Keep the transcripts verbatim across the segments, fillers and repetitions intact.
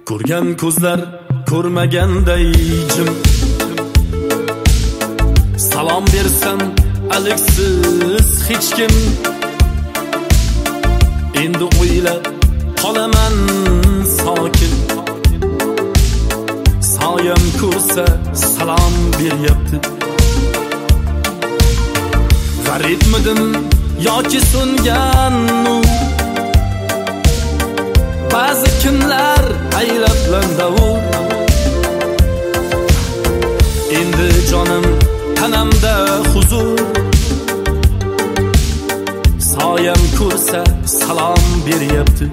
Ko'rgan ko'zlar ko'rmaganday jim. Salom bersam aliksiz hech kim. Endi o'ylab qolaman sokin. Soyam ko'rsa salom beryapti. G'aribmidim yoki so'ngan nur? Ba'zi kunlar aylablandavur. Endi jonim tanamda huzur. Soyam ko'rsa salom beryapti.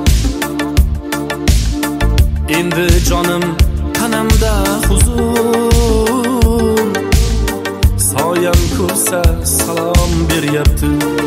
Endi jonim tanamda huzur. Soyam ko'rsa salom beryapti.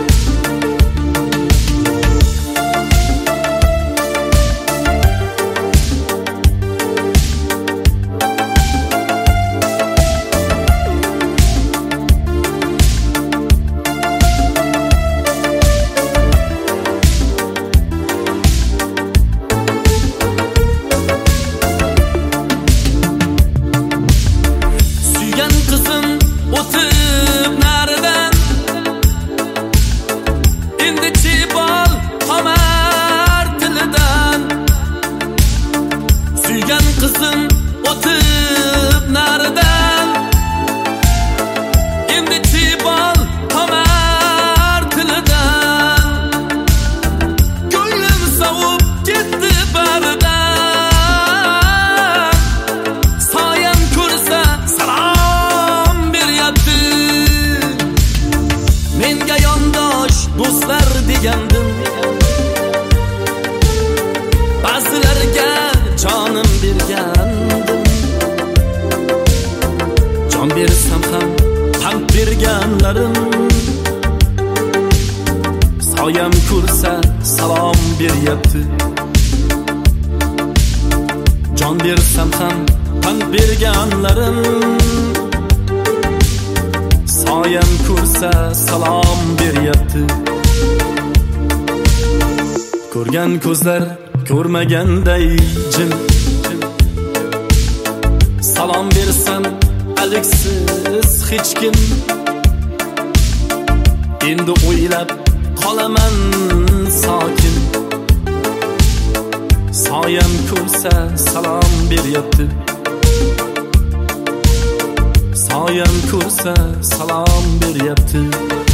Kızım o'tib naridan, endi chibol tomar tilidan. Ko'nglim sovib ketdi baridan. Soyam ko'rsa salom beryapti. Menga yondosh do'stlar degandim, ba'zilarga jonim bergandim. Jon bersam ham pand berganlarim. Soyam ko'rsa salom beryapti. Jon bersam ham pand berganlarim. Soyam ko'rsa salom beryapti. Ko'rgan ko'zlar ko'rmaganday jim. Salom bersam aliksiz hech kim. Endi o'ylab qolaman sokin. Soyam ko'rsa salom beryapti. Soyam ko'rsa salom beryapti.